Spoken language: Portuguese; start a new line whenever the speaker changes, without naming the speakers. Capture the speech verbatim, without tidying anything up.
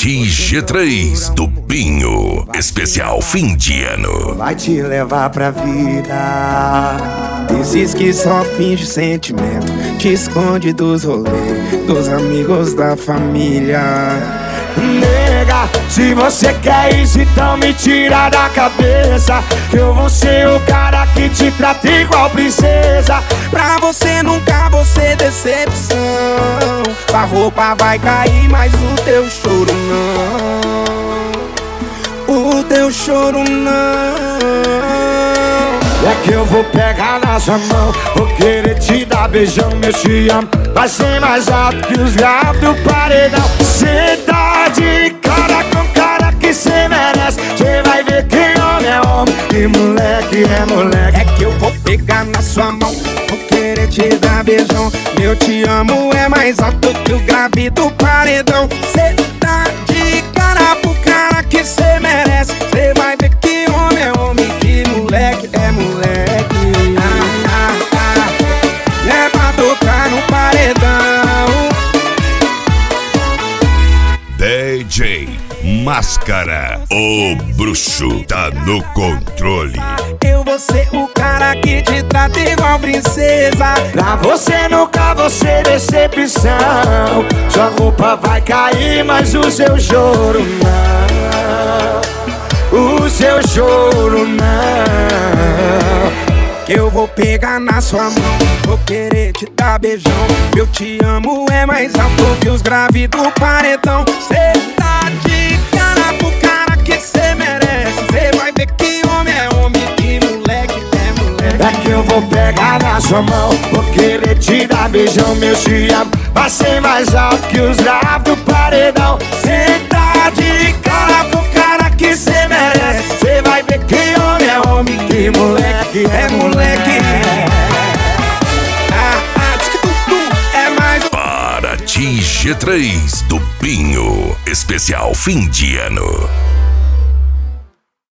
Paraty G três do Pinho, especial fim de ano.
Vai te levar pra vida. Desses que só finge sentimento, te esconde dos rolês, dos amigos, da família. Nega, se você quer isso, então me tira da cabeça que eu vou ser o cara que te trata igual princesa. Pra você nunca vou ser decepção. A roupa vai cair, mas o teu choro não. O teu choro não. É que eu vou pegar na sua mão, vou querer te dar beijão, meu te amo. Vai ser mais alto que os graves do paredão. Cê tá de cara com cara que cê merece. Cê vai ver que homem é homem e moleque é moleque. É que eu vou pegar na sua mão, vou querer te dar beijão. Meu te amo é mais alto que o grave do paredão. Cê tá de cara pro cara que cê merece. Cê vai ver que homem é homem e moleque é moleque. Ah, ah, ah. É pra tocar no paredão.
D J Máscara, o bruxo tá no controle.
Eu vou ser o cara que te trata igual princesa. Pra você nunca vou ser decepção. Sua roupa vai cair, mas o seu choro não. O seu choro não. Que eu vou pegar na sua mão, vou querer te dar beijão. Eu te amo é mais alto que os graves do paredão. Cê tá de cara pro cara que cê merece. Cê vai ver que homem é homem e moleque é moleque. É que eu vou pegar na sua mão, vou querer te dar beijão, meu te amo. Vai ser mais alto que os graves do paredão. Cê tá de cara pro cara que cê merece. Cê vai ver que homem é homem e moleque é moleque. Ah, ah, diz que tudo é mais.
Paraty G três do Pinho, especial fim de ano.